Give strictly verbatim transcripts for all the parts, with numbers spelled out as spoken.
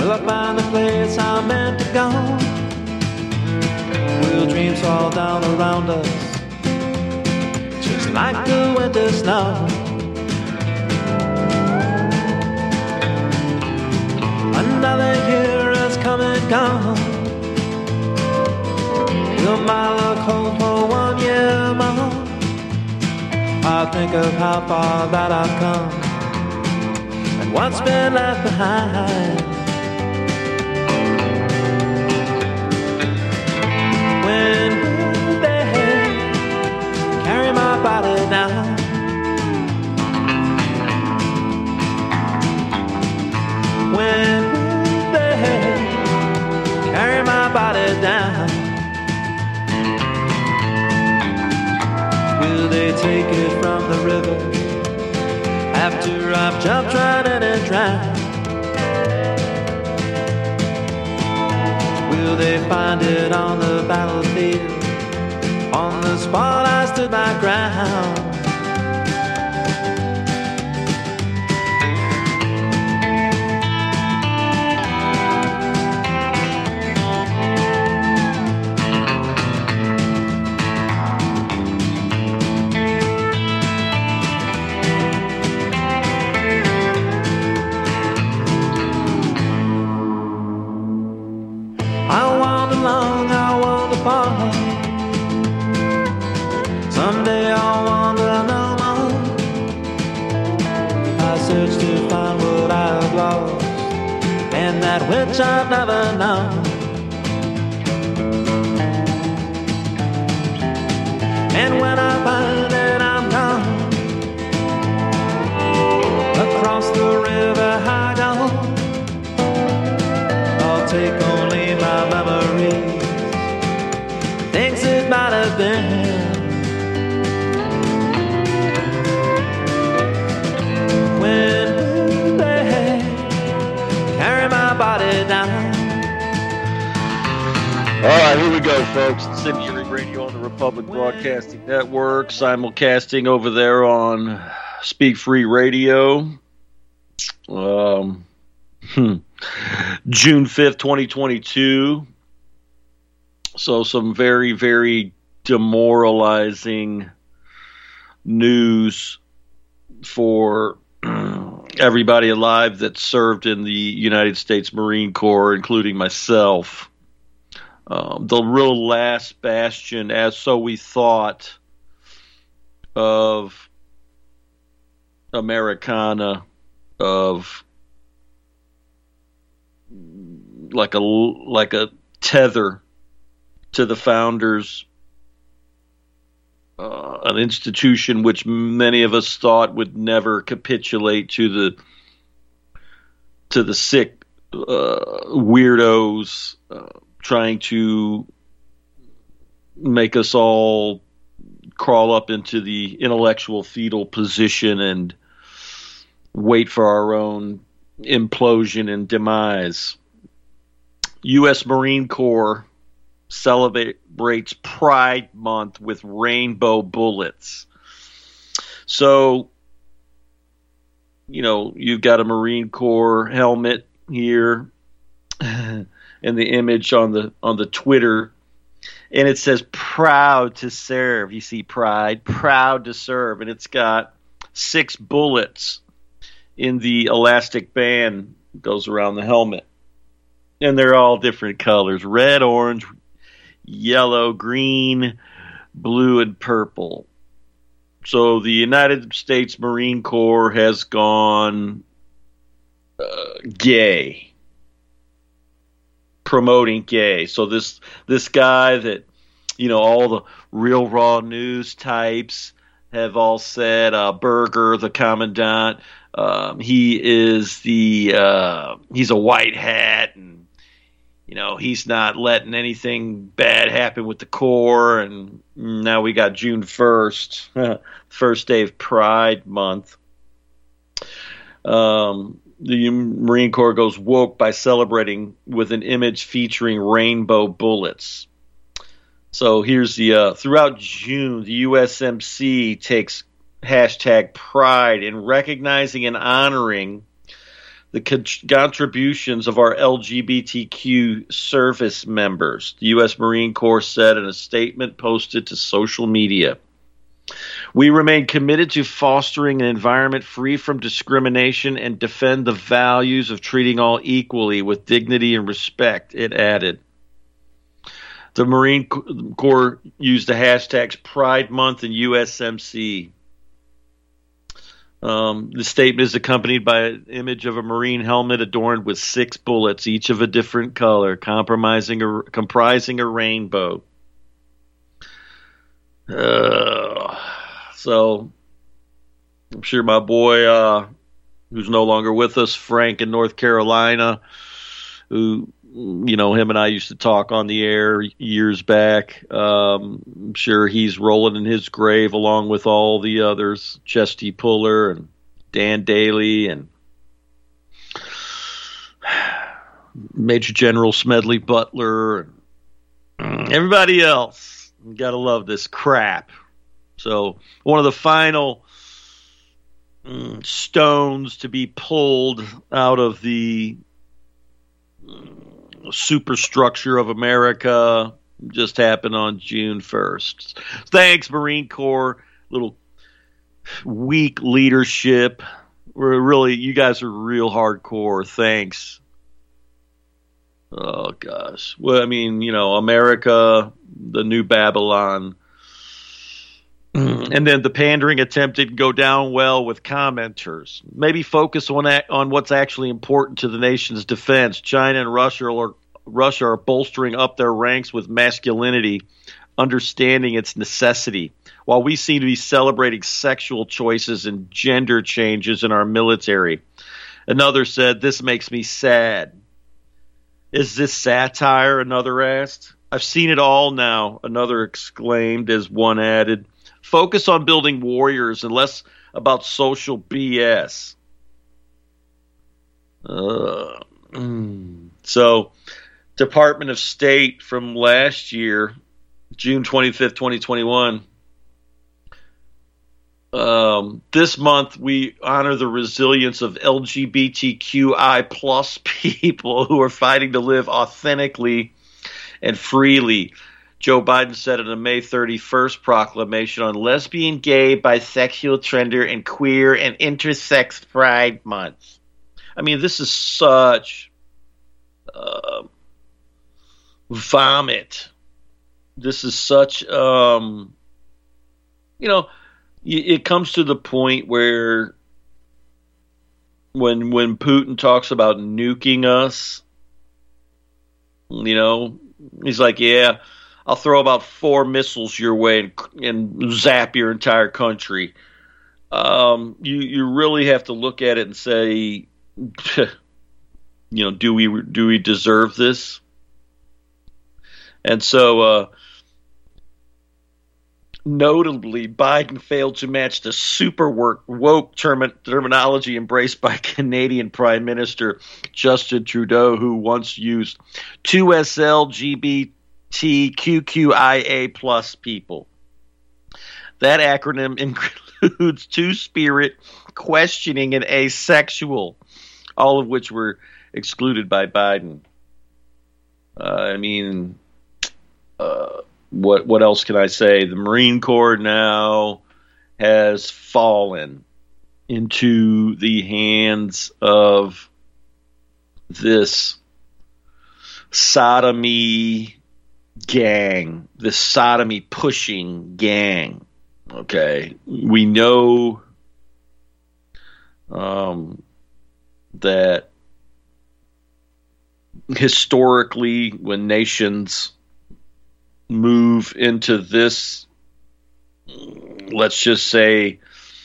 Will I find the place I'm meant to go? Will dreams fall down around us, just like the winter snow? Another year has come and gone. Will my luck hold for one year more? I think of how far that I've come and what's been left behind. When will they carry my body down? When will they carry my body down? Will they take it from the river after I've jumped right in and drowned? Will they find it on the battlefield, on the spot I stood my ground? Someday I'll wander no more. I search to find what I have lost and that which I've never known. And when I find that I'm gone, across the river I go. I'll take only my memories, things it might have been. When will they carry my body down? All right, here we go, folks. Incendiary Radio on the Republic Broadcasting Network, simulcasting over there on Speak Free Radio. Um, hmm. June fifth, twenty twenty-two. So some very, very demoralizing news for everybody alive that served in the United States Marine Corps, including myself. Um, the real last bastion, as so we thought, of Americana, of like a like a tether to the founders, uh, an institution which many of us thought would never capitulate to the to the sick uh, weirdos uh, trying to make us all crawl up into the intellectual fetal position and wait for our own implosion and demise. U S Marine Corps celebrates Pride Month with rainbow bullets. So, you know, you've got a Marine Corps helmet here and the image on the on the Twitter, and it says proud to serve. You see pride, proud to serve, and it's got six bullets in the elastic band that goes around the helmet. And they're all different colors: red, orange, yellow, green, blue, and purple. So the United States Marine Corps has gone uh, gay, promoting gay. So this this guy that, you know, all the Real Raw News types have all said, uh, Berger, the commandant, um, he is the uh, he's a white hat, and you know, he's not letting anything bad happen with the Corps. And now we got June first, first day of Pride Month. Um, the Marine Corps goes woke by celebrating with an image featuring rainbow bullets. So here's the, uh, throughout June, the U S M C takes hashtag Pride in recognizing and honoring the contributions of our L G B T Q service members, the U S Marine Corps said in a statement posted to social media. We remain committed to fostering an environment free from discrimination and defend the values of treating all equally with dignity and respect, it added. The Marine Corps used the hashtags Pride Month and U S M C. Um, the statement is accompanied by an image of a Marine helmet adorned with six bullets, each of a different color, comprising a, comprising a rainbow. Uh, so, I'm sure my boy, uh, who's no longer with us, Frank in North Carolina, who, you know, him and I used to talk on the air years back. Um, I'm sure he's rolling in his grave along with all the others, Chesty Puller and Dan Daly and Major General Smedley Butler and everybody else. You gotta love this crap. So one of the final mm, stones to be pulled out of the mm, superstructure of America just happened on June first. Thanks, Marine Corps. Little weak leadership. We're really, you guys are real hardcore. Thanks. Oh, gosh. Well, I mean, you know, America, the new Babylon. And then the pandering attempt didn't go down well with commenters. Maybe focus on on what's actually important to the nation's defense. China and Russia are, Russia are bolstering up their ranks with masculinity, understanding its necessity, while we seem to be celebrating sexual choices and gender changes in our military. Another said, "This makes me sad." Is this satire? Another asked. I've seen it all now, another exclaimed as one added. Focus on building warriors and less about social B S. Uh, mm. So, Department of State from last year, June twenty-fifth, twenty twenty-one. Um, this month, we honor the resilience of L G B T Q I plus people who are fighting to live authentically and freely. Joe Biden said in a May thirty-first proclamation on Lesbian, Gay, Bisexual, Transgender, and Queer and Intersex Pride Month. I mean, this is such uh, vomit. This is such, um, you know, it comes to the point where when when Putin talks about nuking us, you know, he's like, yeah, I'll throw about four missiles your way and, and zap your entire country. Um, you you really have to look at it and say, you know, do we do we deserve this? And so, uh, notably, Biden failed to match the super woke term- terminology embraced by Canadian Prime Minister Justin Trudeau, who once used two S L G B T Q Q I A plus people. That acronym includes two-spirit, questioning, and asexual, all of which were excluded by Biden. Uh, I mean, uh, what what else can I say? The Marine Corps now has fallen into the hands of this sodomy gang, this sodomy pushing gang. Okay, we know um, that historically, when nations move into this, let's just say,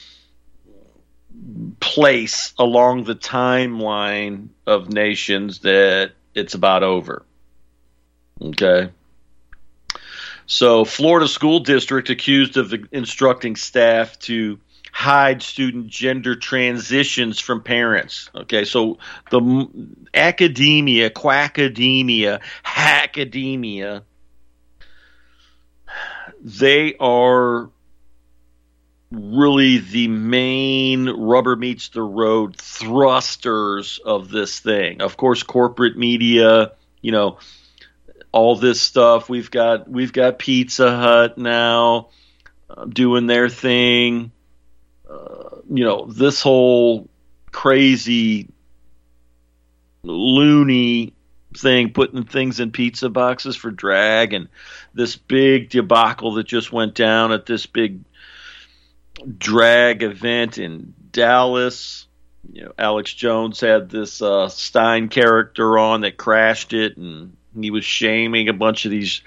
place along the timeline of nations, that it's about over. Okay. So, Florida school district accused of instructing staff to hide student gender transitions from parents. Okay, so the academia, quackademia, hackademia, they are really the main rubber meets the road thrusters of this thing. Of course, corporate media, you know, all this stuff. We've got we've got Pizza Hut now uh, doing their thing. Uh, you know, this whole crazy loony thing, putting things in pizza boxes for drag, and this big debacle that just went down at this big drag event in Dallas. You know, Alex Jones had this uh, Stein character on that crashed it, and he was shaming a bunch of these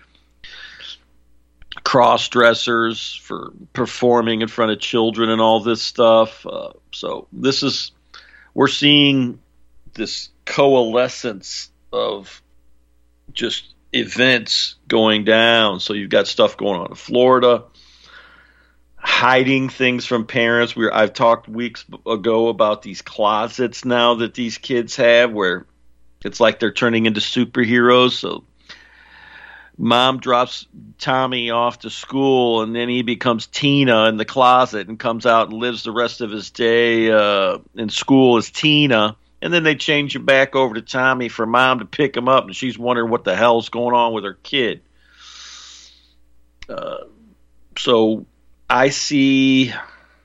cross-dressers for performing in front of children and all this stuff. Uh, so this is, we're seeing this coalescence of just events going down. So you've got stuff going on in Florida, hiding things from parents. We I've talked weeks ago about these closets now that these kids have, where it's like they're turning into superheroes. So mom drops Tommy off to school, and then he becomes Tina in the closet and comes out and lives the rest of his day uh, in school as Tina. And then they change him back over to Tommy for mom to pick him up, and she's wondering what the hell's going on with her kid. Uh, so I see,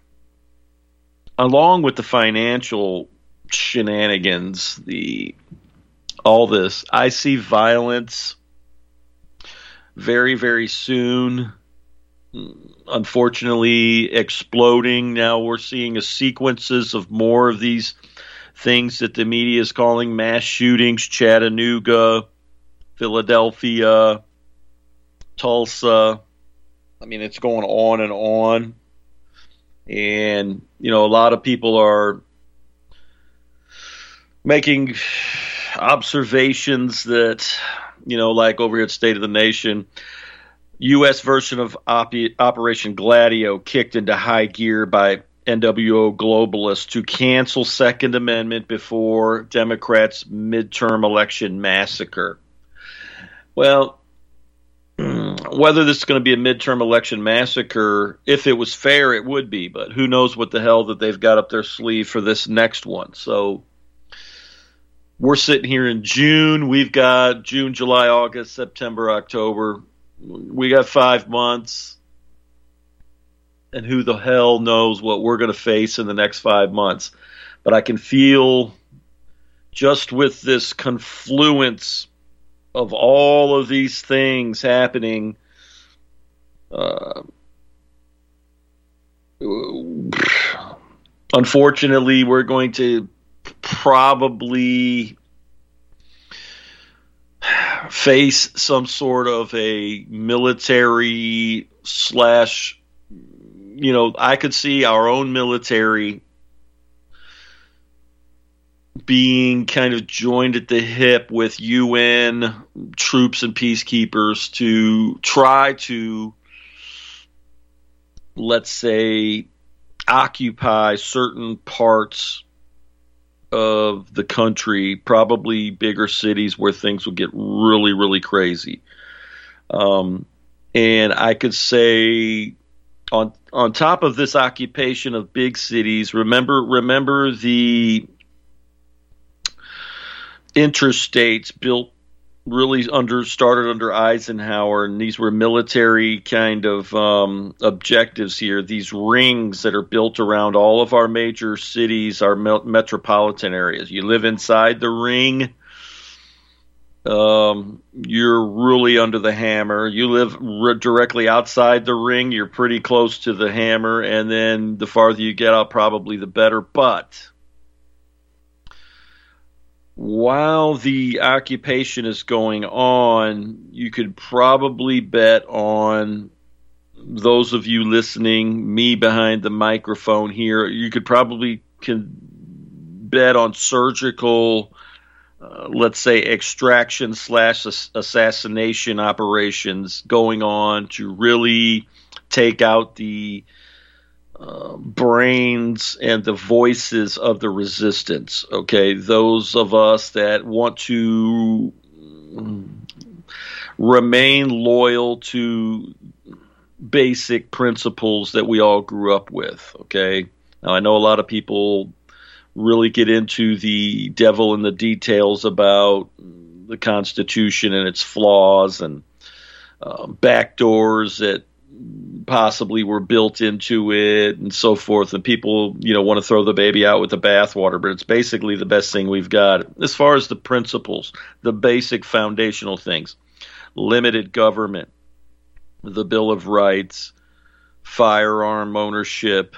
along with the financial shenanigans, the all this, I see violence very, very soon, unfortunately, exploding. Now we're seeing a sequences of more of these things that the media is calling mass shootings: Chattanooga, Philadelphia, Tulsa. I mean, it's going on and on. And, you know, a lot of people are making observations that, you know, like over here at State of the Nation, U S version of Op- Operation Gladio kicked into high gear by N W O globalists to cancel Second Amendment before Democrats' midterm election massacre. Well, whether this is going to be a midterm election massacre, if it was fair, it would be. But who knows what the hell that they've got up their sleeve for this next one. So we're sitting here in June. We've got June, July, August, September, October. We got five months. And who the hell knows what we're going to face in the next five months. But I can feel, just with this confluence of all of these things happening, uh, unfortunately, we're going to probably face some sort of a military slash, you know, I could see our own military being kind of joined at the hip with U N troops and peacekeepers to try to, let's say, occupy certain parts of the country, probably bigger cities where things will get really, really crazy. Um, and I could say, on on top of this occupation of big cities, remember remember the interstates built really under started under Eisenhower, and these were military kind of um, objectives here. These rings that are built around all of our major cities, our me- metropolitan areas. You live inside the ring, um, you're really under the hammer. You live re- directly outside the ring, you're pretty close to the hammer, and then the farther you get out, probably the better. But while the occupation is going on, you could probably bet on, those of you listening, me behind the microphone here, you could probably can bet on surgical, uh, let's say, extraction slash assassination operations going on to really take out the Uh, brains and the voices of the resistance. Okay, those of us that want to remain loyal to basic principles that we all grew up with. Okay. Now, I know a lot of people really get into the devil in the details about the Constitution and its flaws and uh, backdoors that possibly were built into it and so forth. And people, you know, want to throw the baby out with the bathwater, but it's basically the best thing we've got. As far as the principles, the basic foundational things, limited government, the Bill of Rights, firearm ownership,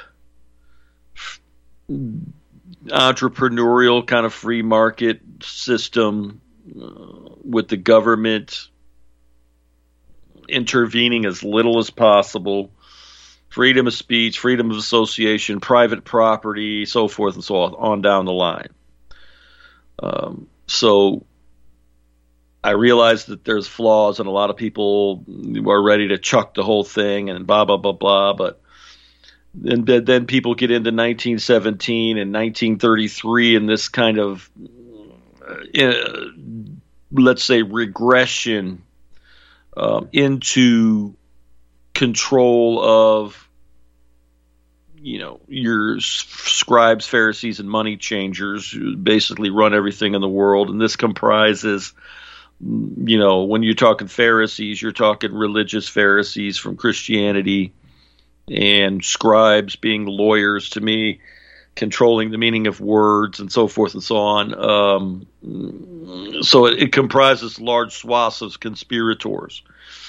entrepreneurial kind of free market system uh, with the government intervening as little as possible, freedom of speech, freedom of association, private property, so forth and so on, on down the line. Um, so I realize that there's flaws and a lot of people are ready to chuck the whole thing and blah, blah, blah, blah. But then, then people get into nineteen seventeen and nineteen thirty-three and this kind of, uh, let's say, regression Um, into control of, you know, your scribes, Pharisees, and money changers who basically run everything in the world. And this comprises, you know, when you're talking Pharisees, you're talking religious Pharisees from Christianity, and scribes being lawyers, to me, controlling the meaning of words and so forth and so on. Um, so it, it comprises large swaths of conspirators.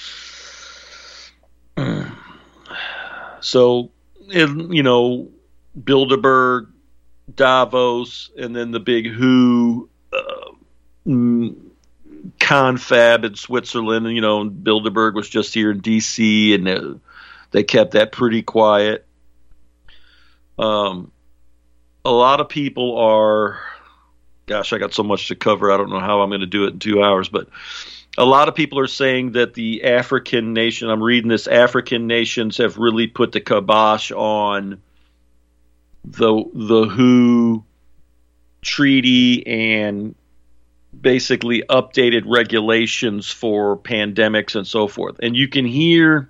So, it, you know, Bilderberg, Davos, and then the big W H O, uh, confab in Switzerland. You know, Bilderberg was just here in D C, and uh, they kept that pretty quiet. Um, a lot of people are, gosh, I got so much to cover. I don't know how I'm going to do it in two hours, but a lot of people are saying that the African nation, I'm reading this, African nations have really put the kibosh on the, the W H O treaty and basically updated regulations for pandemics and so forth. And you can hear,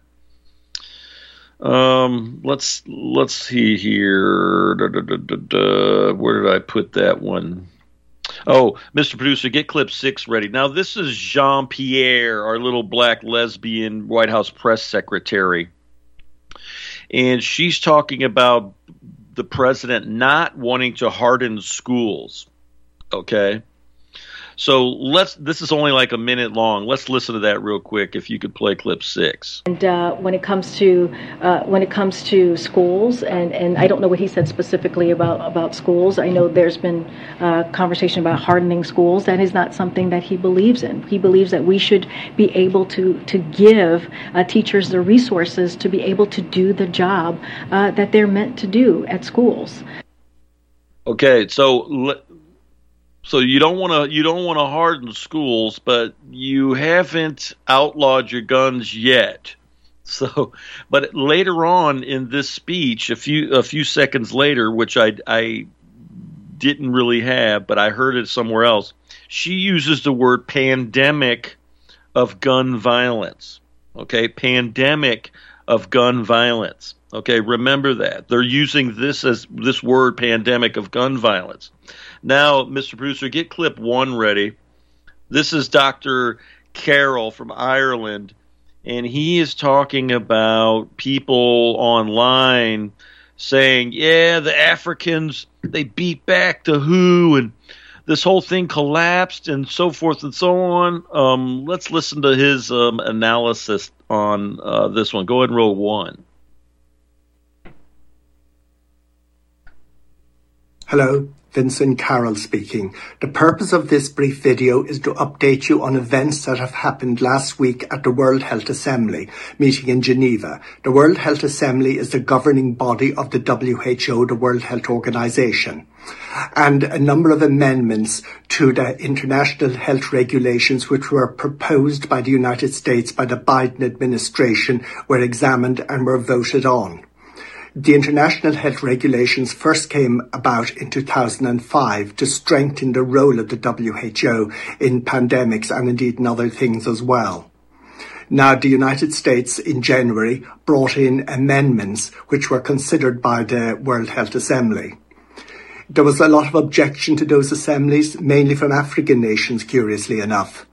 Um, let's let's see here. Da, da, da, da, da. Where did I put that one? Oh, Mister Producer, get clip six ready. Now, this is Jean-Pierre, our little black lesbian White House press secretary. And she's talking about the president not wanting to harden schools. Okay? So let's. This is only like a minute long. Let's listen to that real quick. If you could play clip six. And uh, when it comes to uh, when it comes to schools, and, and I don't know what he said specifically about, about schools. I know there's been uh, conversation about hardening schools. That is not something that he believes in. He believes that we should be able to to give uh, teachers the resources to be able to do the job uh, that they're meant to do at schools. Okay, so. So you don't want to you don't want to harden schools, but you haven't outlawed your guns yet. So, but later on in this speech, a few a few seconds later, which I I didn't really have, but I heard it somewhere else, she uses the word pandemic of gun violence. Okay, pandemic of gun violence. Okay, remember that. They're using this as this word pandemic of gun violence. Now, Mister Producer, get clip one ready. This is Doctor Carroll from Ireland, and he is talking about people online saying, yeah, the Africans, they beat back the W H O, and this whole thing collapsed, and so forth and so on. Um, let's listen to his um, analysis on uh, this one. Go ahead and roll one. Hello, Vincent Carroll speaking. The purpose of this brief video is to update you on events that have happened last week at the World Health Assembly meeting in Geneva. The World Health Assembly is the governing body of the W H O, the World Health Organization. And a number of amendments to the international health regulations which were proposed by the United States by the Biden administration were examined and were voted on. The international health regulations first came about in two thousand five to strengthen the role of the W H O in pandemics and indeed in other things as well. Now, the United States in January brought in amendments which were considered by the World Health Assembly. There was a lot of objection to those assemblies, mainly from African nations, curiously enough,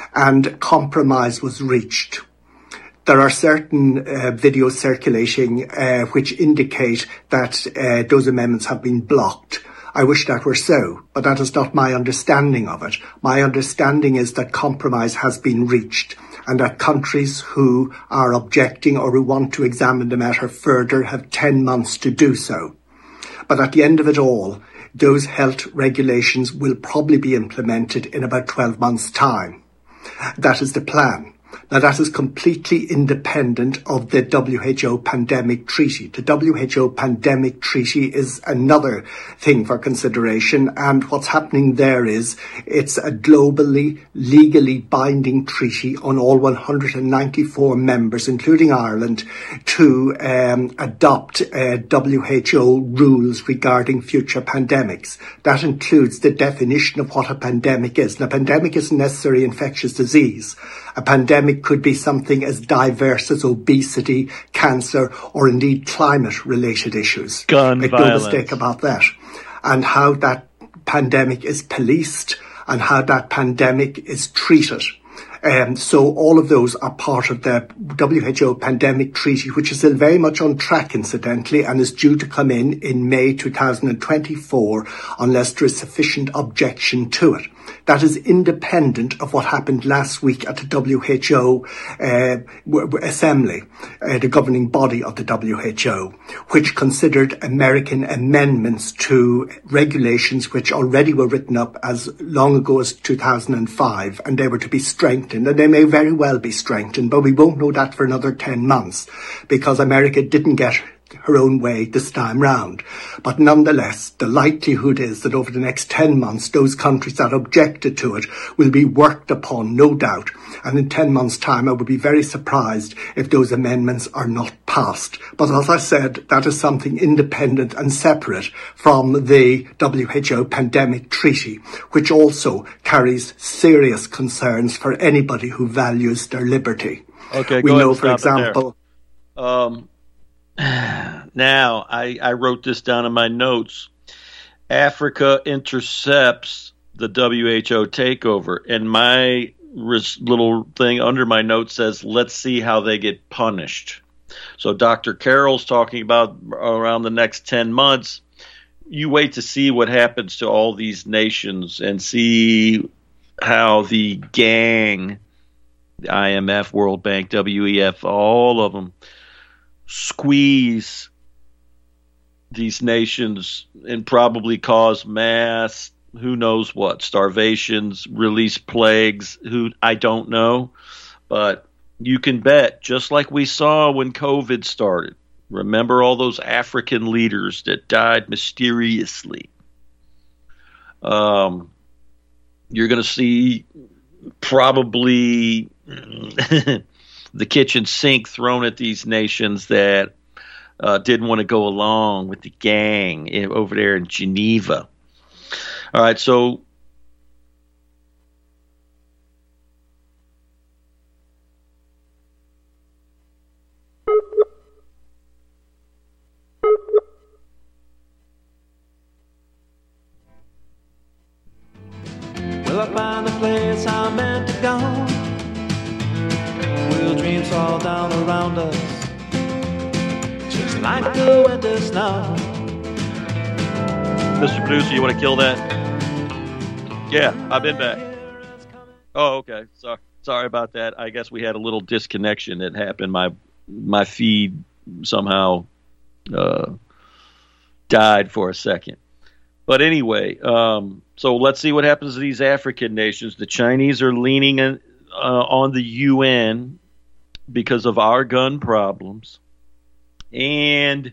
and compromise was reached. There are certain uh, videos circulating uh, which indicate that uh, those amendments have been blocked. I wish that were so, but that is not my understanding of it. My understanding is that compromise has been reached and that countries who are objecting or who want to examine the matter further have ten months to do so. But at the end of it all, those health regulations will probably be implemented in about twelve months' time. That is the plan. Now, that is completely independent of the W H O Pandemic Treaty. The W H O Pandemic Treaty is another thing for consideration, and what's happening there is it's a globally, legally binding treaty on all one hundred ninety-four members, including Ireland, to um, adopt uh, W H O rules regarding future pandemics. That includes the definition of what a pandemic is. Now, a pandemic isn't necessarily infectious disease. A pandemic could be something as diverse as obesity, cancer, or indeed climate-related issues. Gun Make violence. no mistake about that. And how that pandemic is policed and how that pandemic is treated. Um, so all of those are part of the W H O Pandemic Treaty, which is still very much on track, incidentally, and is due to come in in May two thousand twenty-four, unless there is sufficient objection to it. That is independent of what happened last week at the W H O uh, Assembly, uh, the governing body of the W H O, which considered American amendments to regulations which already were written up as long ago as two thousand five, and they were to be strengthened, and they may very well be strengthened, but we won't know that for another ten months, because America didn't get her own way this time round. But nonetheless, the likelihood is that over the next ten months, those countries that objected to it will be worked upon, no doubt. And in ten months' time, I would be very surprised if those amendments are not passed. But as I said, that is something independent and separate from the W H O Pandemic Treaty, which also carries serious concerns for anybody who values their liberty. Okay, we go know, ahead and for stop it example, there. Um, Now, I, I wrote this down in my notes. Africa intercepts the W H O takeover. And my res- little thing under my note says, let's see how they get punished. So Doctor Carroll's talking about around the next ten months. You wait to see what happens to all these nations and see how the gang, the I M F, World Bank, W E F, all of them, squeeze these nations and probably cause mass, who knows what, starvations, release plagues, who I don't know. But you can bet, just like we saw when COVID started, remember all those African leaders that died mysteriously. Um, you're going to see probably the kitchen sink thrown at these nations that uh, didn't want to go along with the gang in, over there in Geneva. All right, so Will I find the place I'm meant to go? Will dreams fall down around us, just like the winter snow? Mister Producer, you want to kill that? Yeah, I've been back. Oh, okay. Sorry, sorry about that. I guess we had a little disconnection that happened. My my feed somehow uh, died for a second. But anyway, um, so let's see what happens to these African nations. The Chinese are leaning in, uh, on the U N because of our gun problems, and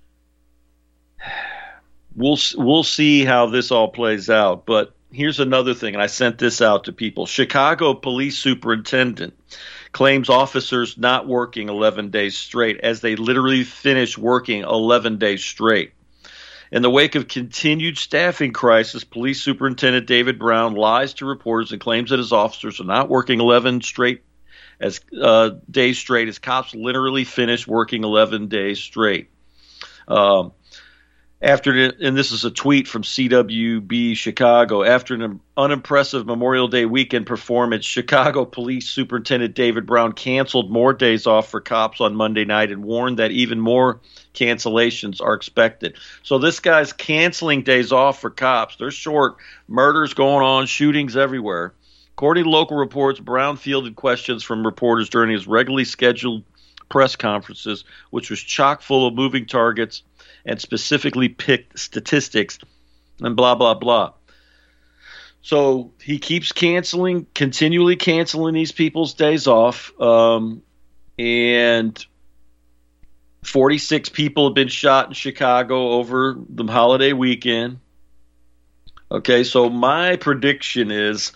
we'll we'll see how this all plays out. But here's another thing, and I sent this out to people. Chicago police superintendent claims officers not working eleven days straight, as they literally finished working eleven days straight. In the wake of continued staffing crisis, Police Superintendent David Brown lies to reporters and claims that his officers are not working eleven straight as uh, days straight as cops literally finished working eleven days straight. Um, after the, and this is a tweet from C W B Chicago. After an unimpressive Memorial Day weekend performance, Chicago Police Superintendent David Brown canceled more days off for cops on Monday night and warned that even more cancellations are expected. So this guy's canceling days off for cops. They're short. Murders going on, shootings everywhere. According to local reports, Brown fielded questions from reporters during his regularly scheduled press conferences, which was chock full of moving targets and specifically picked statistics and blah, blah, blah. So he keeps canceling, continually canceling these people's days off. Um, and forty-six people have been shot in Chicago over the holiday weekend. Okay, so my prediction is,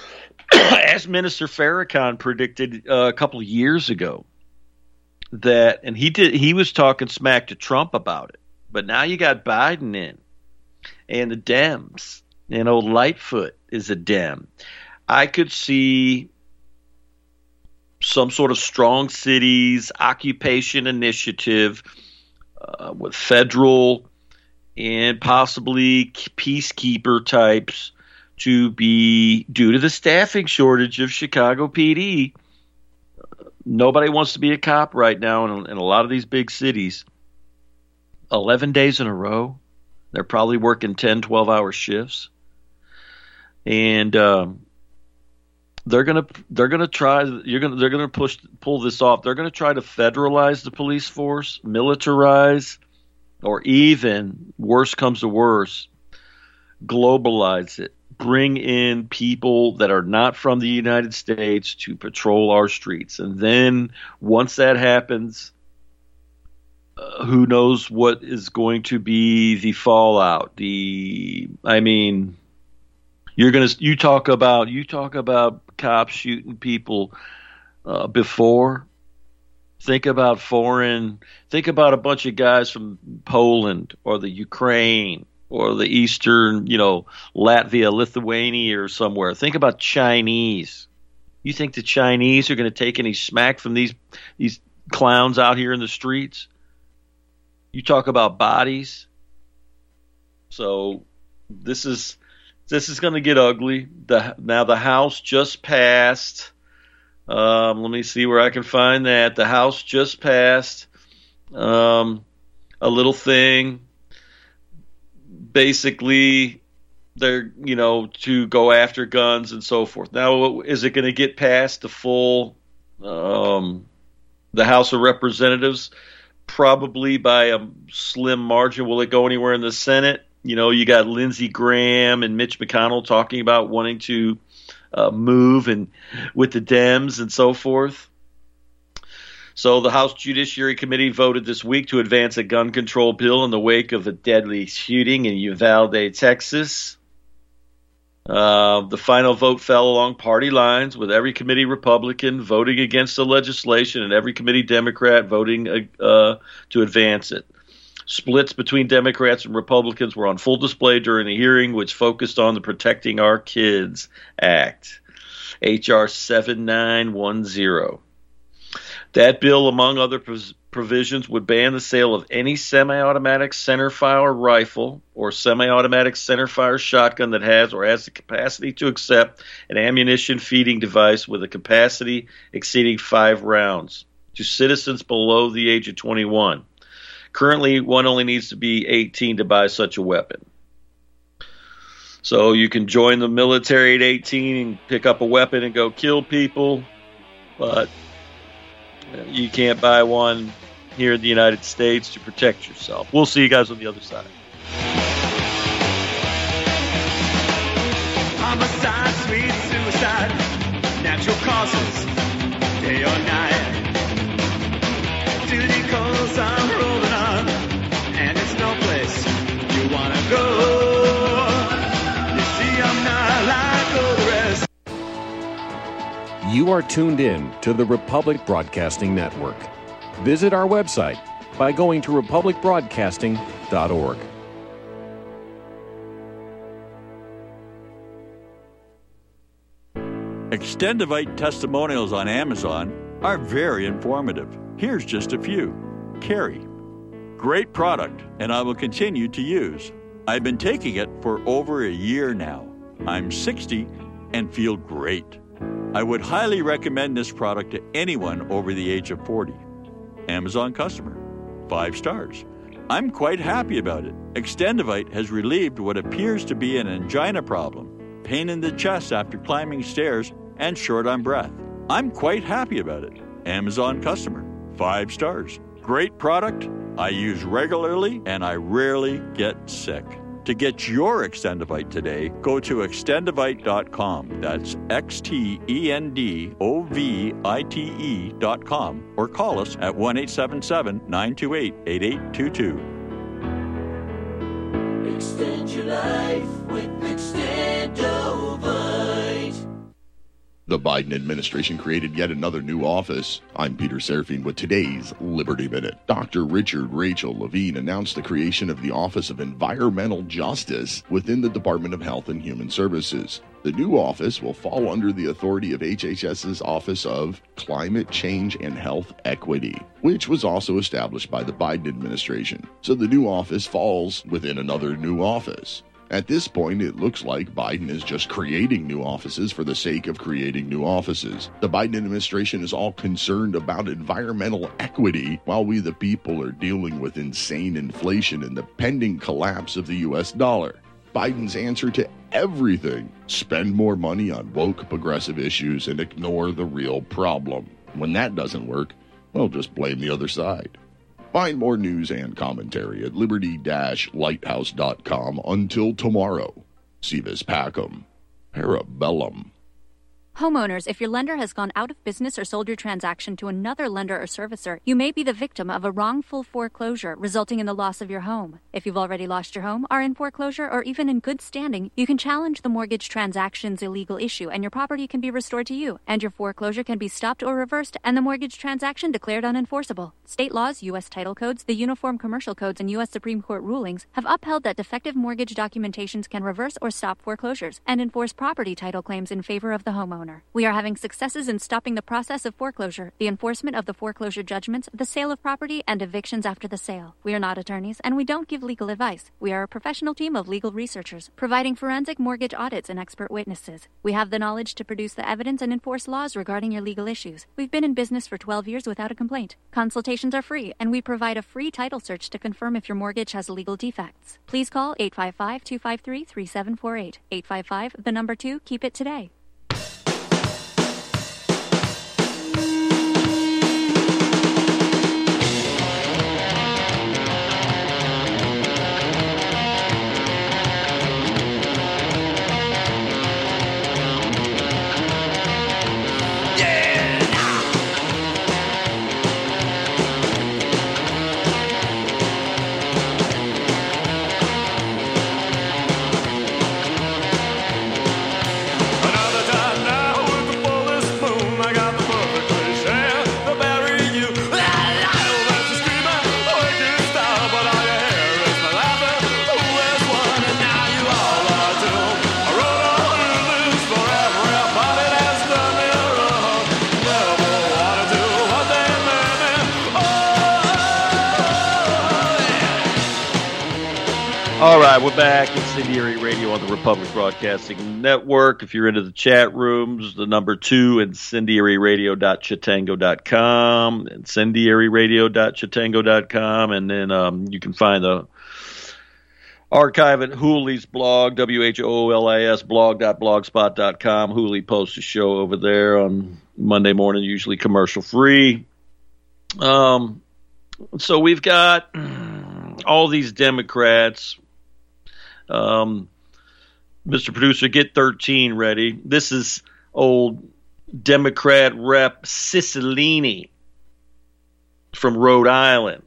as Minister Farrakhan predicted uh, a couple of years ago, that, and he did, he was talking smack to Trump about it. But now you got Biden in, and the Dems, and old Lightfoot is a Dem. I could see some sort of strong cities occupation initiative uh, with federal and possibly peacekeeper types to be, due to the staffing shortage of Chicago P D. Nobody wants to be a cop right now in, in a lot of these big cities. eleven days in a row. They're probably working ten, twelve hour shifts. And um, they're going to they're going to try you're going to they're going to push pull this off. They're going to try to federalize the police force, militarize, or even worse comes to worse, globalize it. Bring in people that are not from the United States to patrol our streets. And then once that happens, Uh, who knows what is going to be the fallout? The, I mean, you're gonna you talk about you talk about cops shooting people uh, before. Think about foreign. Think about a bunch of guys from Poland or the Ukraine or the Eastern, you know, Latvia, Lithuania, or somewhere. Think about Chinese. You think the Chinese are going to take any smack from these these clowns out here in the streets? You talk about bodies. So this is this is going to get ugly. The, now the House just passed. Um, let me see where I can find that. The House just passed um, a little thing. Basically, they're you know to go after guns and so forth. Now, is it going to get past the full um, the House of Representatives? Probably by a slim margin. Will it go anywhere in the Senate? You know, you got Lindsey Graham and Mitch McConnell talking about wanting to uh, move and with the Dems and so forth. So the House Judiciary Committee voted this week to advance a gun control bill in the wake of a deadly shooting in Uvalde, Texas. Uh, the final vote fell along party lines, with every committee Republican voting against the legislation and every committee Democrat voting uh, to advance it. Splits between Democrats and Republicans were on full display during the hearing, which focused on the Protecting Our Kids Act, H R seventy-nine ten. That bill, among other pros- provisions, would ban the sale of any semi-automatic centerfire rifle or semi-automatic centerfire shotgun that has or has the capacity to accept an ammunition feeding device with a capacity exceeding five rounds to citizens below the age of twenty-one. Currently, one only needs to be eighteen to buy such a weapon. So you can join the military at eighteen and pick up a weapon and go kill people, but you can't buy one here in the United States to protect yourself. We'll see you guys on the other side. Homicide, sweet suicide, natural causes, day or night. Duty calls, I'm rolling on, and it's no place you want to go. You see, I'm not like all the rest. You are tuned in to the Republic Broadcasting Network. Visit our website by going to republic broadcasting dot org. Extendivite testimonials on Amazon are very informative. Here's just a few. Carrie. Great product, and I will continue to use. I've been taking it for over a year now. I'm sixty and feel great. I would highly recommend this product to anyone over the age of forty. Amazon customer. Five stars. I'm quite happy about it. Extendivite has relieved what appears to be an angina problem, pain in the chest after climbing stairs, and short on breath. I'm quite happy about it. Amazon customer. Five stars. Great product. I use regularly, and I rarely get sick. To get your Extendivite today, go to extendivite dot com. That's X T E N D O V I T E dot com. Or call us at one eight seven seven, nine two eight, eight eight two two. Extend your life with Extendovite. The Biden administration created yet another new office. I'm Peter Serafine with today's Liberty Minute. Doctor Richard Rachel Levine announced the creation of the Office of Environmental Justice within the Department of Health and Human Services. The new office will fall under the authority of H H S's Office of Climate Change and Health Equity, which was also established by the Biden administration. So the new office falls within another new office. At this point, it looks like Biden is just creating new offices for the sake of creating new offices. The Biden administration is all concerned about environmental equity, while we the people are dealing with insane inflation and the pending collapse of the U S dollar. Biden's answer to everything: spend more money on woke progressive issues and ignore the real problem. When that doesn't work, well, just blame the other side. Find more news and commentary at liberty dash lighthouse dot com. Until tomorrow, Si vis pacem, parabellum. Homeowners, if your lender has gone out of business or sold your transaction to another lender or servicer, you may be the victim of a wrongful foreclosure resulting in the loss of your home. If you've already lost your home, are in foreclosure, or even in good standing, you can challenge the mortgage transaction's illegal issue and your property can be restored to you, and your foreclosure can be stopped or reversed and the mortgage transaction declared unenforceable. State laws, U S title codes, the Uniform Commercial Codes, and U S Supreme Court rulings have upheld that defective mortgage documentations can reverse or stop foreclosures and enforce property title claims in favor of the homeowner. We are having successes in stopping the process of foreclosure, the enforcement of the foreclosure judgments, the sale of property, and evictions after the sale. We are not attorneys, and we don't give legal advice. We are a professional team of legal researchers, providing forensic mortgage audits and expert witnesses. We have the knowledge to produce the evidence and enforce laws regarding your legal issues. We've been in business for twelve years without a complaint. Consultations are free, and we provide a free title search to confirm if your mortgage has legal defects. Please call eight five five, two five three, three seven four eight. eight five five, the number two, keep it today. All right, we're back. Incendiary Radio on the Republic Broadcasting Network. If you're into the chat rooms, the number two, incendiary radio dot chatango dot com, incendiary radio dot chatango dot com, and then um, you can find the archive at Hooley's blog, W H O O L I S blog dot blogspot dot com. Hooley posts a show over there on Monday morning, usually commercial free. Um, so we've got all these Democrats. Um, Mister Producer, get thirteen ready. This is old Democrat Rep Cicilline from Rhode Island.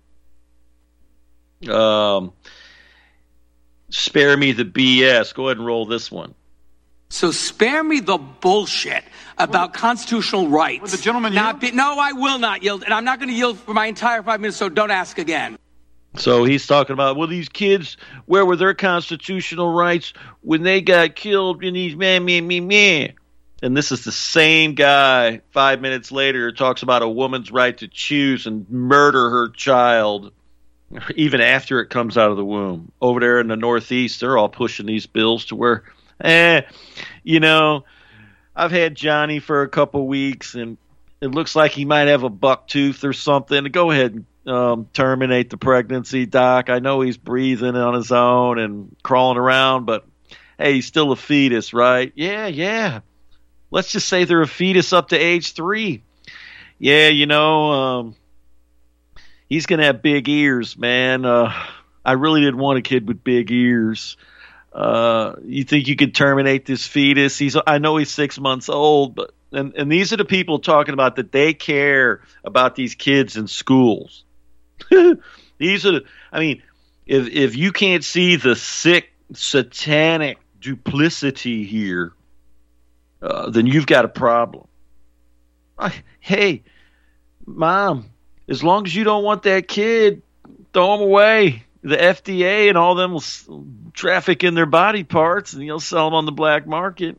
Um, spare me the B S. Go ahead and roll this one. So spare me the bullshit about well, constitutional rights. Will the gentleman not yield? Be, no, I will not yield, and I'm not going to yield for my entire five minutes, so don't ask again. So he's talking about, well, these kids, where were their constitutional rights when they got killed in these man, man, man, man? And this is the same guy five minutes later talks about a woman's right to choose and murder her child even after it comes out of the womb. Over there in the Northeast, they're all pushing these bills to where, eh, you know, I've had Johnny for a couple weeks, and it looks like he might have a buck tooth or something. Go ahead and um, terminate the pregnancy, Doc. I know he's breathing on his own and crawling around, but, hey, he's still a fetus, right? Yeah, yeah. Let's just say they're a fetus up to age three. Yeah, you know, um, he's going to have big ears, man. Uh, I really didn't want a kid with big ears. Uh, you think you could terminate this fetus? He's, I know he's six months old, but and, and these are the people talking about that they care about these kids in schools. These are the, I mean, if if you can't see the sick, satanic duplicity here, Uh, then you've got a problem. I, hey, Mom, as long as you don't want that kid, throw him away. The F D A and all them will s- traffic in their body parts, and you'll sell them on the black market.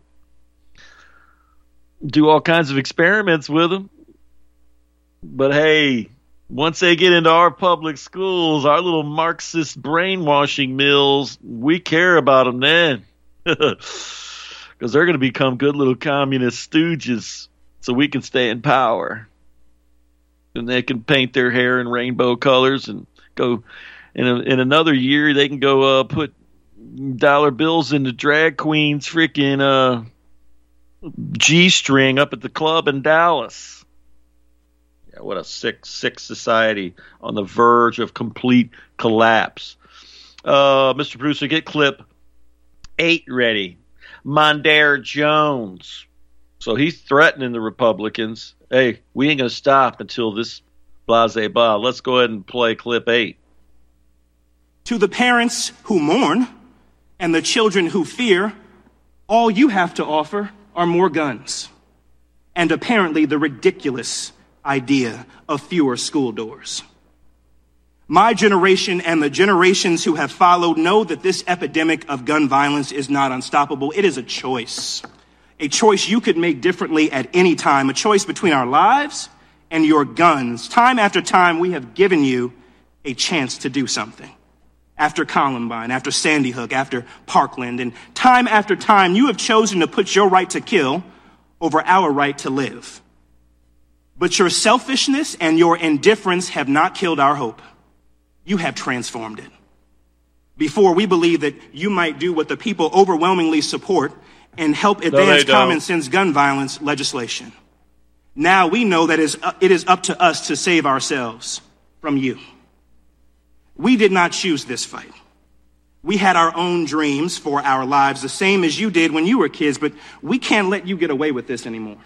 Do all kinds of experiments with them. But hey, once they get into our public schools, our little Marxist brainwashing mills, we care about them then. Because they're going to become good little communist stooges so we can stay in power. And they can paint their hair in rainbow colors and go, in, a, in another year, they can go uh, put dollar bills into drag queens freaking uh, G-string up at the club in Dallas. Yeah, what a sick, sick society on the verge of complete collapse. Uh, Mister Producer, get clip eight ready. Mondaire Jones. So he's threatening the Republicans. Hey, we ain't going to stop until this blase blah. Let's go ahead and play clip eight. To the parents who mourn and the children who fear, all you have to offer are more guns. And apparently the ridiculous idea of fewer school doors. My generation and the generations who have followed know that this epidemic of gun violence is not unstoppable. It is a choice, a choice you could make differently at any time, a choice between our lives and your guns. Time after time, we have given you a chance to do something. After Columbine, after Sandy Hook, after Parkland, and time after time, you have chosen to put your right to kill over our right to live. But your selfishness and your indifference have not killed our hope. You have transformed it. Before, we believed that you might do what the people overwhelmingly support and help advance no, common sense gun violence legislation. Now we know that it is up to us to save ourselves from you. We did not choose this fight. We had our own dreams for our lives, the same as you did when you were kids, but we can't let you get away with this anymore.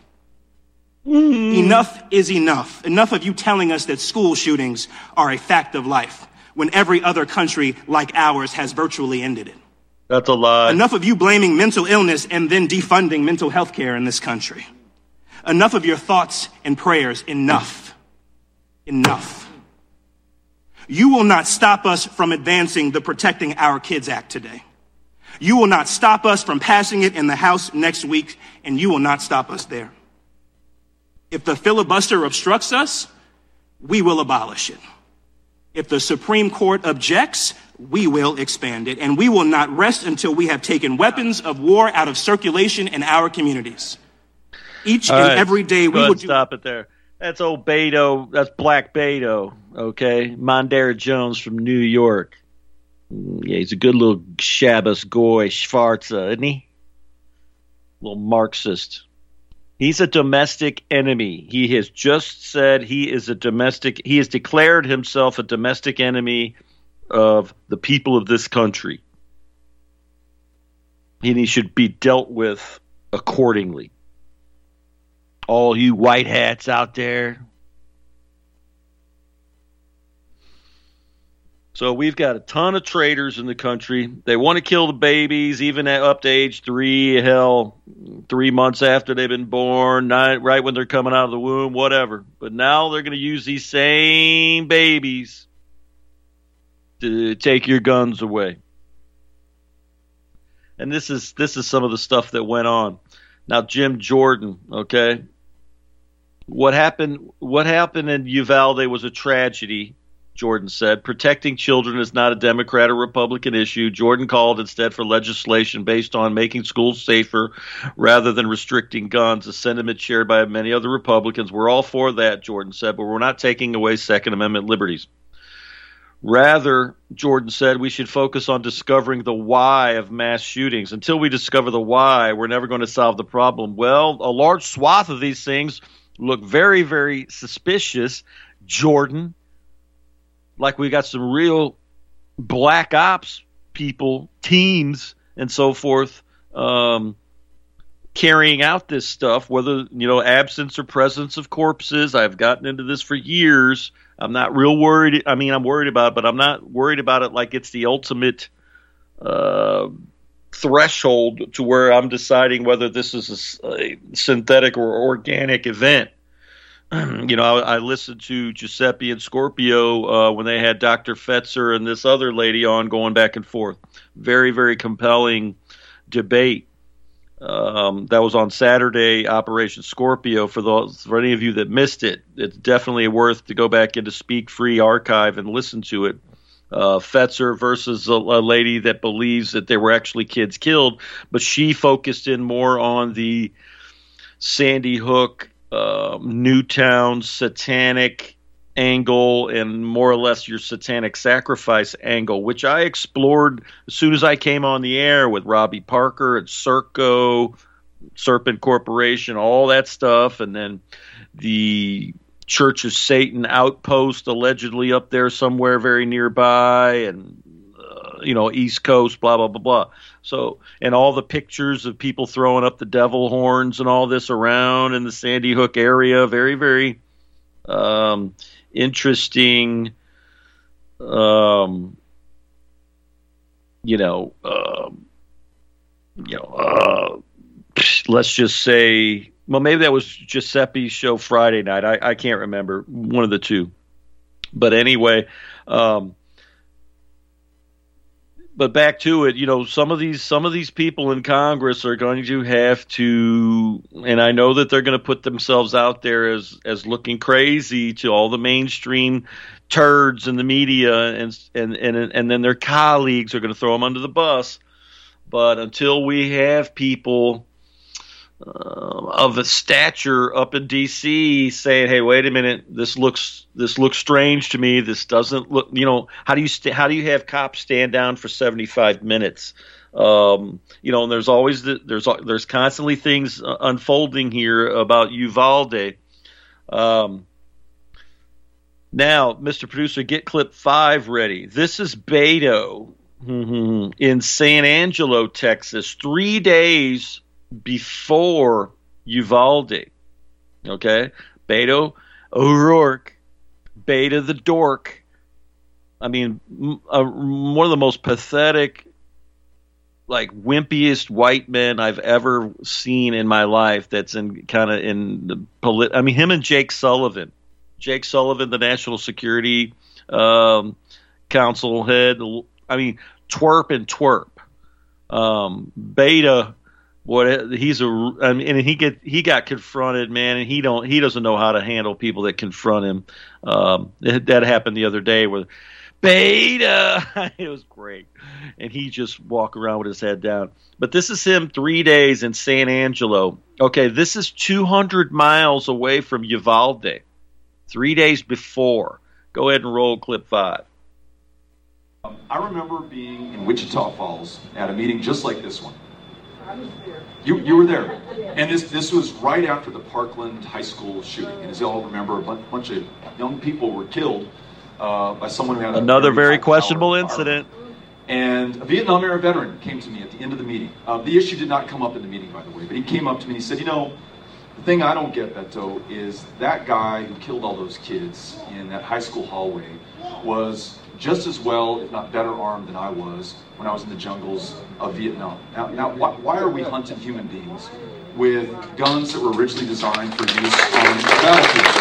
Mm. Enough is enough. Enough of you telling us that school shootings are a fact of life when every other country like ours has virtually ended it. That's a lie. Enough of you blaming mental illness and then defunding mental health care in this country. Enough of your thoughts and prayers. Enough. Enough. You will not stop us from advancing the Protecting Our Kids Act today. You will not stop us from passing it in the House next week, and you will not stop us there. If the filibuster obstructs us, we will abolish it. If the Supreme Court objects, we will expand it. And we will not rest until we have taken weapons of war out of circulation in our communities. Each All and right. every day we will do- stop it there. That's old Beto. That's Black Beto, okay? Mondaire Jones from New York. Yeah, he's a good little Shabbos goy, Schwarza, isn't he? Little Marxist. He's a domestic enemy. He has just said he is a domestic, he has declared himself a domestic enemy of the people of this country. And he should be dealt with accordingly. All you white hats out there. So we've got a ton of traitors in the country. They want to kill the babies, even at up to age three, hell, three months after they've been born, nine, right when they're coming out of the womb, whatever. But now they're going to use these same babies to take your guns away. And this is this is some of the stuff that went on. Now, Jim Jordan, okay, what happened? What happened in Uvalde was a tragedy. Jordan said, protecting children is not a Democrat or Republican issue. Jordan called instead for legislation based on making schools safer rather than restricting guns, a sentiment shared by many other Republicans. We're all for that, Jordan said, but we're not taking away Second Amendment liberties. Rather, Jordan said, we should focus on discovering the why of mass shootings. Until we discover the why, we're never going to solve the problem. Well, a large swath of these things look very, very suspicious, Jordan. Like we got some real black ops people, teams, and so forth, um, carrying out this stuff, whether, you know, absence or presence of corpses. I've gotten into this for years. I'm not real worried. I mean, I'm worried about it, but I'm not worried about it like it's the ultimate uh, threshold to where I'm deciding whether this is a, a synthetic or organic event. You know, I, I listened to Giuseppe and Scorpio uh, when they had Doctor Fetzer and this other lady on going back and forth. Very, very compelling debate. Um, that was on Saturday, Operation Scorpio. For those, for any of you that missed it, it's definitely worth to go back into Speak Free archive and listen to it. Uh, Fetzer versus a, a lady that believes that there were actually kids killed, but she focused in more on the Sandy Hook, Uh, Newtown satanic angle and more or less your satanic sacrifice angle, which I explored as soon as I came on the air with Robbie Parker and Serco, Serpent Corporation, all that stuff, and then the Church of Satan outpost allegedly up there somewhere very nearby, and uh, you know, East Coast, blah blah blah blah. So, and all the pictures of people throwing up the devil horns and all this around in the Sandy Hook area, very, very um, interesting, um, you know, uh, you know, uh, let's just say, well, maybe that was Giuseppe's show Friday night. I, I can't remember, one of the two. But anyway, um, but back to it, you know, some of these some of these people in Congress are going to have to, and I know that they're going to put themselves out there as as looking crazy to all the mainstream turds in the media, and and and and then their colleagues are going to throw them under the bus. But until we have people uh, of a stature up in D C saying, "Hey, wait a minute, this looks this looks strange to me. This doesn't look." You know, how do you st- how do you have cops stand down for seventy-five minutes? Um, you know, and there's always the, there's there's constantly things uh, unfolding here about Uvalde. Um, now, Mister Producer, get clip five ready. This is Beto mm-hmm, in San Angelo, Texas, three days before Uvalde. Okay, Beto O'Rourke, Beta the dork. I mean, uh, one of the most pathetic, like wimpiest white men I've ever seen in my life. That's in kind of in the polit. I mean, him and Jake Sullivan, Jake Sullivan, the National Security um, Council head. I mean, twerp and twerp. Um, Beta. What he's a, I mean, and he get he got confronted, man, and he don't he doesn't know how to handle people that confront him. Um, that happened the other day with Beta. It was great, and he just walk around with his head down. But this is him three days in San Angelo. Okay, this is two hundred miles away from Uvalde. Three days before. Go ahead and roll clip five. I remember being in Wichita Falls at a meeting just like this one. You you were there, and this this was right after the Parkland High School shooting. And as you all remember, a bunch of young people were killed uh, by someone who had another very, very questionable incident. And a Vietnam era veteran came to me at the end of the meeting. Uh, the issue did not come up in the meeting, by the way, but he came up to me and he said, "You know, the thing I don't get, Beto, is that guy who killed all those kids in that high school hallway was just as well, if not better armed than I was when I was in the jungles of Vietnam. Now, now why, why are we hunting human beings with guns that were originally designed for use on battlefields?"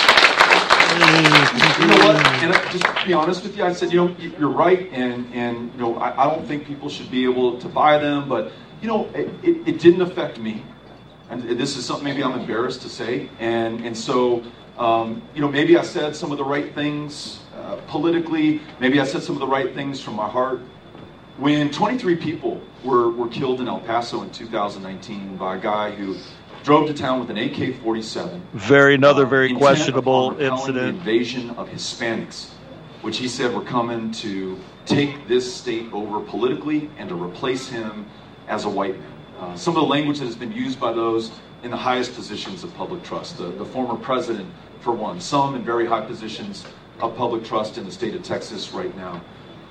You know what? And I, just to be honest with you, I said, you know, you're right, and and you know, I, I don't think people should be able to buy them, but you know, it, it, it didn't affect me. and this is something maybe I'm embarrassed to say, and and so um, you know, maybe I said some of the right things uh, politically, maybe I said some of the right things from my heart. When twenty-three people were, were killed in El Paso in two thousand nineteen by a guy who drove to town with an A K forty-seven. Very another uh, very intent questionable upon repelling incident. The invasion of Hispanics, which he said were coming to take this state over politically and to replace him as a white man. Uh, some of the language that has been used by those in the highest positions of public trust, the, the former president for one, some in very high positions of public trust in the state of Texas right now.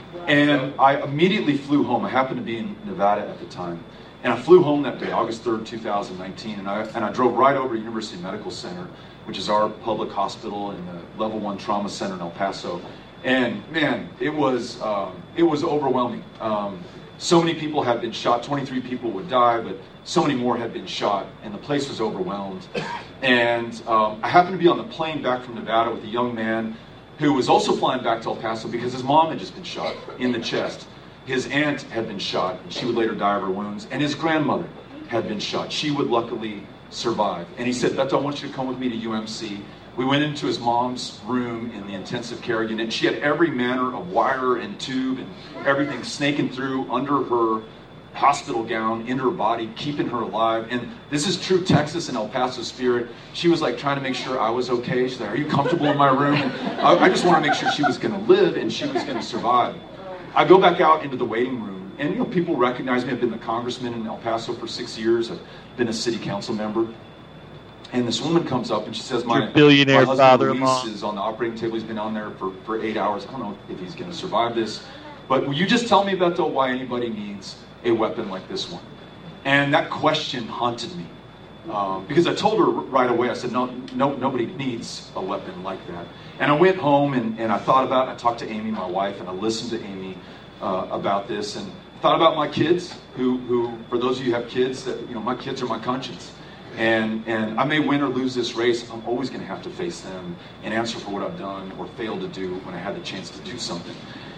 And I immediately flew home. I happened to be in Nevada at the time. And I flew home that day, August third, two thousand nineteen, and I, and I drove right over to University Medical Center, which is our public hospital and the level one trauma center in El Paso. And man, it was, um, it was overwhelming. Um, so many people had been shot, twenty-three people would die, but so many more had been shot, and the place was overwhelmed. And um, I happened to be on the plane back from Nevada with a young man who was also flying back to El Paso because his mom had just been shot in the chest. His aunt had been shot, and she would later die of her wounds, and his grandmother had been shot. She would luckily survive. And he said, Beto, I want you to come with me to U M C. We went into his mom's room in the intensive care unit. She had every manner of wire and tube and everything snaking through under her hospital gown, into her body, keeping her alive. And this is true Texas and El Paso spirit. She was like trying to make sure I was okay. She's like, are you comfortable in my room? And I, I just want to make sure she was going to live and she was going to survive. I go back out into the waiting room, and you know, people recognize me. I've been the congressman in El Paso for six years. I've been a city council member. And this woman comes up and she says, my, Your billionaire my husband father-in-law. Luis is on the operating table. He's been on there for, for eight hours. I don't know if he's going to survive this. But will you just tell me, Beto, why anybody needs a weapon like this one? And that question haunted me. Um, because I told her right away, I said, no, no, nobody needs a weapon like that. And I went home and, and I thought about it. I talked to Amy, my wife, and I listened to Amy uh, about this. And I thought about my kids, who, who, for those of you who have kids, that, you know, my kids are my conscience. And and I may win or lose this race. I'm always going to have to face them and answer for what I've done or failed to do when I had the chance to do something.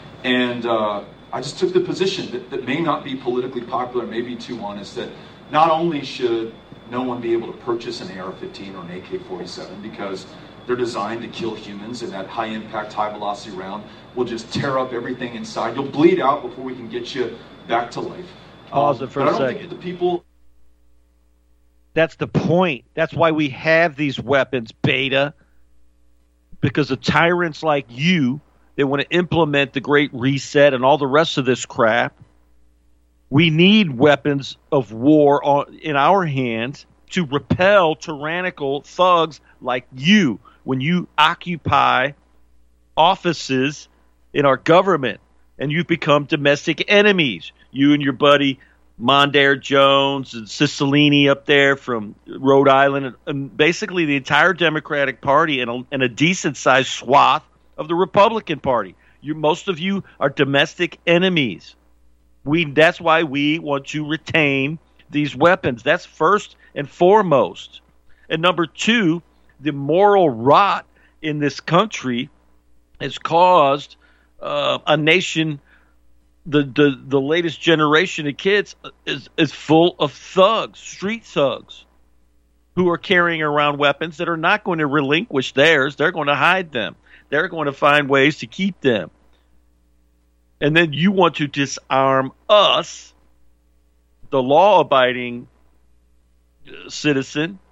And uh, I just took the position that, that may not be politically popular, may be too honest, that not only should no one be able to purchase an A R fifteen or an A K forty-seven because they're designed to kill humans, and that high-impact, high-velocity round will just tear up everything inside. You'll bleed out before we can get you back to life. Pause um, it for but a I don't second. think that the people... That's the point. That's why we have these weapons, Beta, because of tyrants like you, they want to implement the Great Reset and all the rest of this crap. We need weapons of war on, in our hands to repel tyrannical thugs like you when you occupy offices in our government and you become domestic enemies. You and your buddy Mondaire Jones and Cicilline up there from Rhode Island, and, and basically the entire Democratic Party and a, and a decent-sized swath of the Republican Party. You, most of you are domestic enemies. We that's why we want to retain these weapons. That's first and foremost. And number two, the moral rot in this country has caused uh, a nation. The, the the latest generation of kids is is full of thugs, street thugs, who are carrying around weapons that are not going to relinquish theirs. They're going to hide them. They're going to find ways to keep them. And then you want to disarm us, the law-abiding citizen.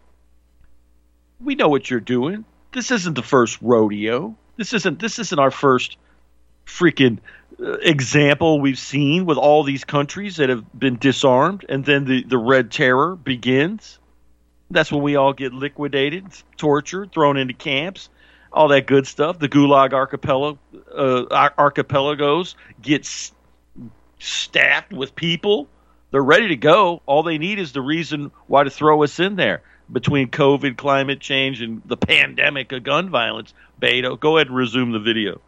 We know what you're doing. This isn't the first rodeo. This isn't this isn't our first freaking example we've seen with all these countries that have been disarmed, and then the, the Red Terror begins. That's when we all get liquidated, tortured, thrown into camps, all that good stuff. The Gulag archipelago, uh, archipelagos get s- staffed with people. They're ready to go. All they need is the reason why to throw us in there. Between COVID, climate change, and the pandemic of gun violence, Beto, go ahead and resume the video.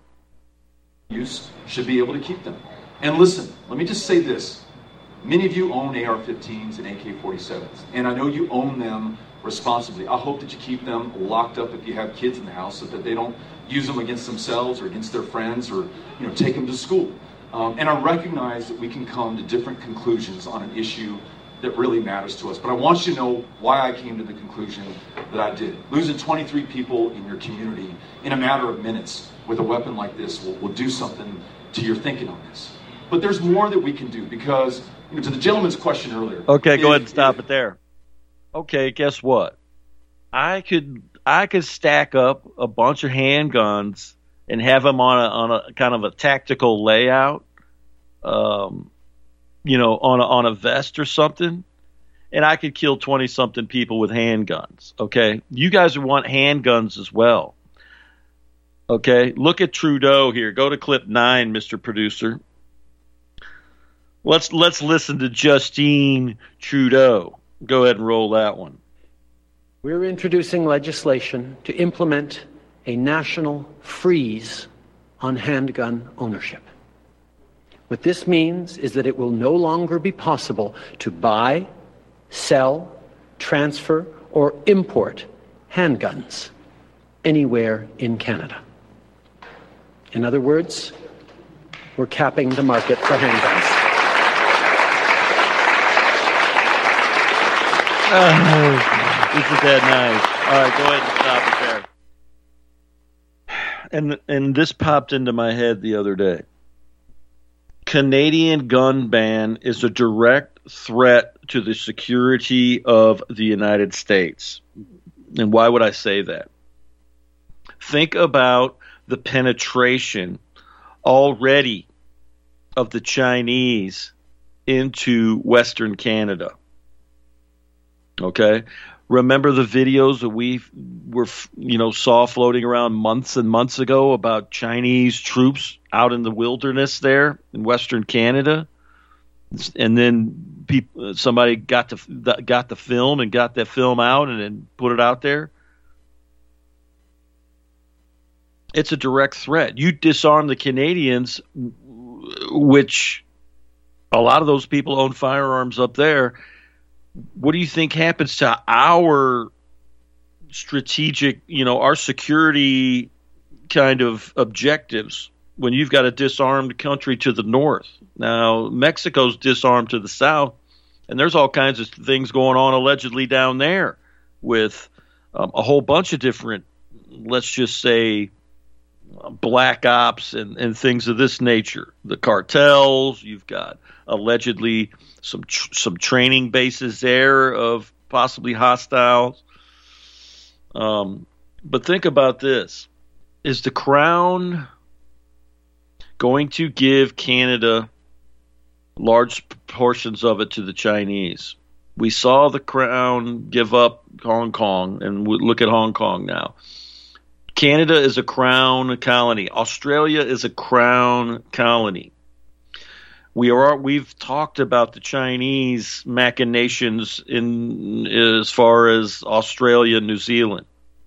Use should be able to keep them. And listen, let me just say this. Many of you own A R fifteens and A K forty-sevens, and I know you own them responsibly. I hope that you keep them locked up if you have kids in the house so that they don't use them against themselves or against their friends, or you know, take them to school. Um, and I recognize that we can come to different conclusions on an issue that really matters to us. But I want you to know why I came to the conclusion that I did. Losing twenty-three people in your community in a matter of minutes with a weapon like this will, will do something to your thinking on this. But there's more that we can do because, you know, to the gentleman's question earlier. Okay, if, go ahead and stop if, it there. Okay, guess what? I could I could stack up a bunch of handguns and have them on a on a kind of a tactical layout, um, you know, on a, on a vest or something, and I could kill twenty something people with handguns. Okay, you guys want handguns as well. Okay, look at Trudeau here. Go to clip nine, Mister Producer. Let's let's listen to Justine Trudeau. Go ahead and roll that one. We're introducing legislation to implement a national freeze on handgun ownership. What this means is that it will no longer be possible to buy, sell, transfer, or import handguns anywhere in Canada. In other words, we're capping the market for handguns. Oh, isn't that nice? All right, go ahead and stop it there. And and this popped into my head the other day. Canadian gun ban is a direct threat to the security of the United States. And why would I say that? Think about the penetration already of the Chinese into Western Canada. Okay, remember the videos that we were, you know, saw floating around months and months ago about Chinese troops out in the wilderness there in Western Canada, and then people, somebody got to got the film and got that film out and then put it out there. It's a direct threat. You disarm the Canadians, which a lot of those people own firearms up there. What do you think happens to our strategic, you know, our security kind of objectives when you've got a disarmed country to the north? Now, Mexico's disarmed to the south, and there's all kinds of things going on allegedly down there with um, a whole bunch of different, let's just say, black ops and, and things of this nature. The cartels, you've got allegedly some tr- some training bases there of possibly hostiles. Um, but think about this. Is the Crown going to give Canada large portions of it to the Chinese? We saw the Crown give up Hong Kong, and we look at Hong Kong now. Canada is a Crown colony. Australia is a Crown colony. We are we've talked about the Chinese machinations in as far as Australia and New Zealand.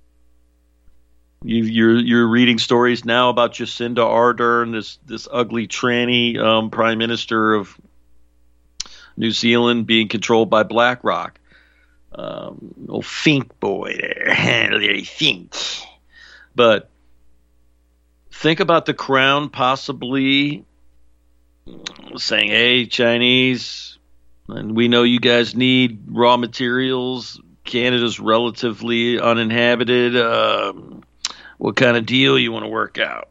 You, you're you're reading stories now about Jacinda Ardern, this this ugly tranny um, prime minister of New Zealand, being controlled by BlackRock. Um, old Fink boy there, Larry Fink. But think about the Crown possibly saying, hey, Chinese, and we know you guys need raw materials. Canada's relatively uninhabited. Um, what kind of deal you want to work out?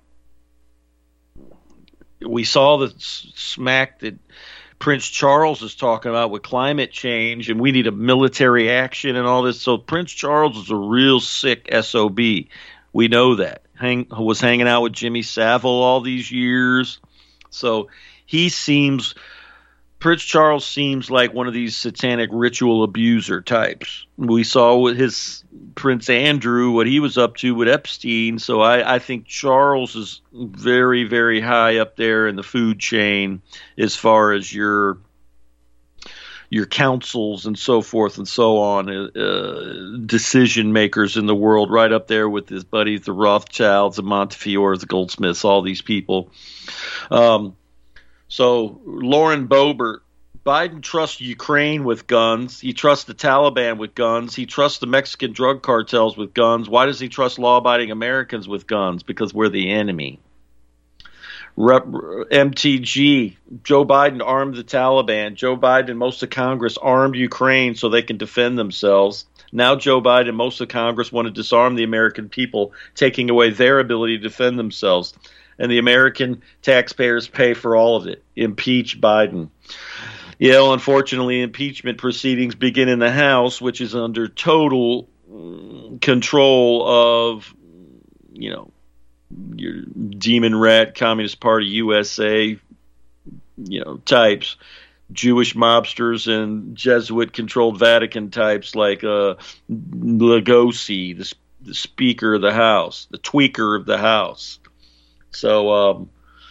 We saw the smack that Prince Charles is talking about with climate change, and we need a military action and all this. So Prince Charles is a real sick S O B. We know that. Hang, was hanging out with Jimmy Savile all these years. So he seems, Prince Charles seems like one of these satanic ritual abuser types. We saw with his Prince Andrew, what he was up to with Epstein. So I, I think Charles is very, very high up there in the food chain as far as your your councils and so forth and so on, uh, decision makers in the world, right up there with his buddies, the Rothschilds, the Montefiores, the Goldsmiths, all these people. Um, so Lauren Boebert, Biden trusts Ukraine with guns. He trusts the Taliban with guns. He trusts the Mexican drug cartels with guns. Why does he trust law-abiding Americans with guns? Because we're the enemy. Rep, M T G, Joe Biden armed the Taliban. Joe Biden and most of Congress armed Ukraine so they can defend themselves. Now Joe Biden and most of Congress want to disarm the American people, taking away their ability to defend themselves. And the American taxpayers pay for all of it. Impeach Biden. Yeah, well, unfortunately, impeachment proceedings begin in the House, which is under total control of, you know, your demon rat Communist Party U S A, you know, types, Jewish mobsters and Jesuit-controlled Vatican types like uh, Lugosi, the, the Speaker of the House, the tweaker of the House. So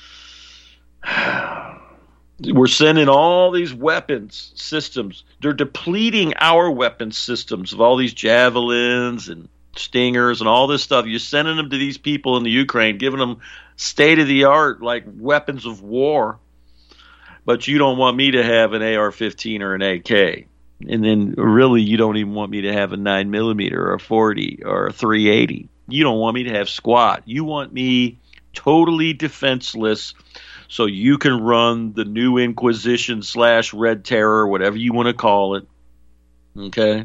um, we're sending all these weapons systems. They're depleting our weapons systems of all these javelins and Stingers and all this stuff. You're sending them to these people in the Ukraine, giving them state-of-the-art like weapons of war. But you don't want me to have an A R fifteen or an A K. And then really you don't even want me to have a nine millimeter or a forty or a three eighty. You don't want me to have squat. You want me totally defenseless so you can run the new Inquisition slash Red Terror, whatever you want to call it. Okay?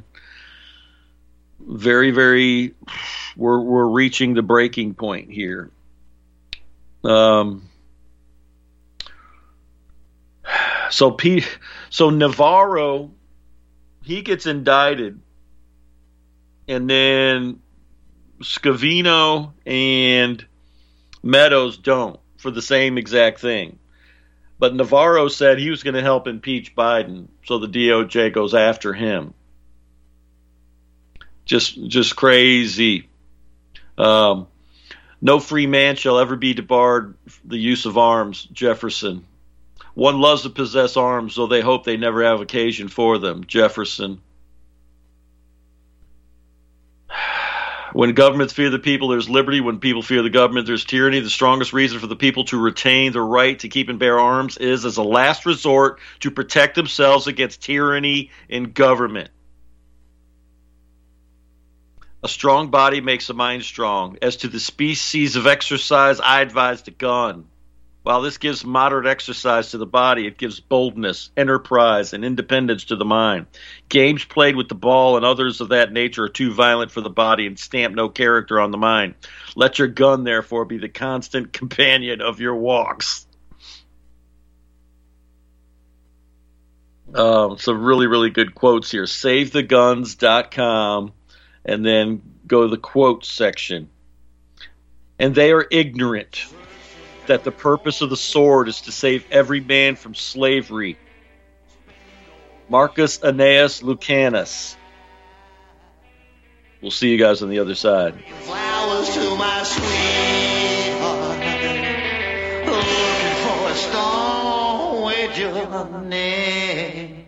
Very, very, we're we're reaching the breaking point here. Um. So P, so Navarro, he gets indicted, and then Scavino and Meadows don't for the same exact thing. But Navarro said he was going to help impeach Biden, so the D O J goes after him. Just, just crazy. Um, no free man shall ever be debarred the use of arms, Jefferson. One loves to possess arms, though they hope they never have occasion for them, Jefferson. When governments fear the people, there's liberty. When people fear the government, there's tyranny. The strongest reason for the people to retain the right to keep and bear arms is as a last resort to protect themselves against tyranny in government. A strong body makes a mind strong. As to the species of exercise, I advise the gun. While this gives moderate exercise to the body, it gives boldness, enterprise, and independence to the mind. Games played with the ball and others of that nature are too violent for the body and stamp no character on the mind. Let your gun, therefore, be the constant companion of your walks. Um, some really, really good quotes here. save the guns dot com, and then go to the quotes section. And they are ignorant that the purpose of the sword is to save every man from slavery. Marcus Annaeus Lucanus. We'll see you guys on the other side. Flowers to my sweetheart, looking for a stone with your name.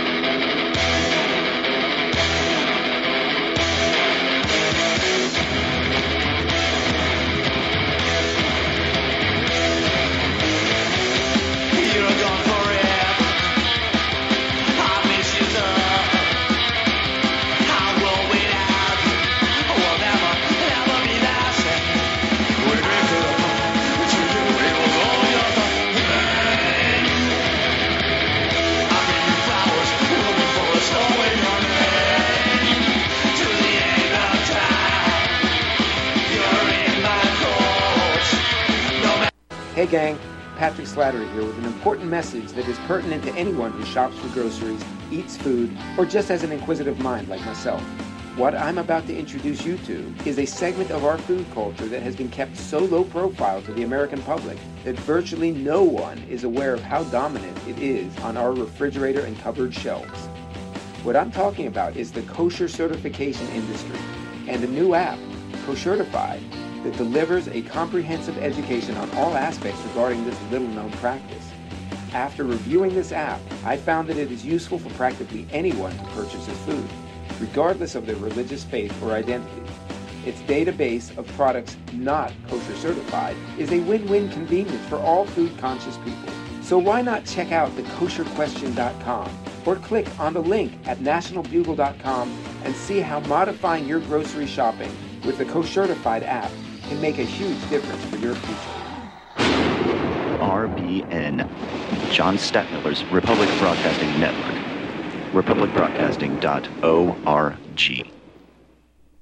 Hey gang, Patrick Slattery here with an important message that is pertinent to anyone who shops for groceries, eats food, or just has an inquisitive mind like myself. What I'm about to introduce you to is a segment of our food culture that has been kept so low profile to the American public that virtually no one is aware of how dominant it is on our refrigerator and cupboard shelves. What I'm talking about is the kosher certification industry and a new app, Koshertified, that delivers a comprehensive education on all aspects regarding this little-known practice. After reviewing this app, I found that it is useful for practically anyone who purchases food, regardless of their religious faith or identity. Its database of products not kosher certified is a win-win convenience for all food-conscious people. So why not check out the kosher question dot com or click on the link at national bugle dot com and see how modifying your grocery shopping with the Koshertified app can make a huge difference for your future. R B N, John Stadtmiller's Republic Broadcasting Network, republic broadcasting dot org.